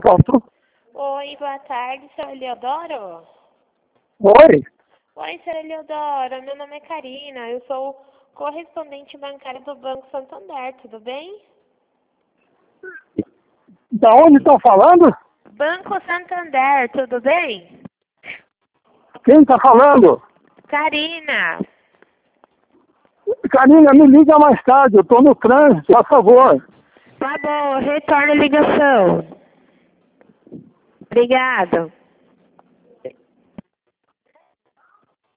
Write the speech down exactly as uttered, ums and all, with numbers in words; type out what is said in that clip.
Pronto. Oi, boa tarde, seu Eliodoro? Oi? Oi, seu Eliodoro, meu nome é Karina, eu sou correspondente bancária do Banco Santander, tudo bem? Da onde estão falando? Banco Santander, tudo bem? Quem está falando? Karina. Karina, me liga mais tarde, eu estou no trânsito, por favor. Tá bom, retorno a ligação. Obrigado.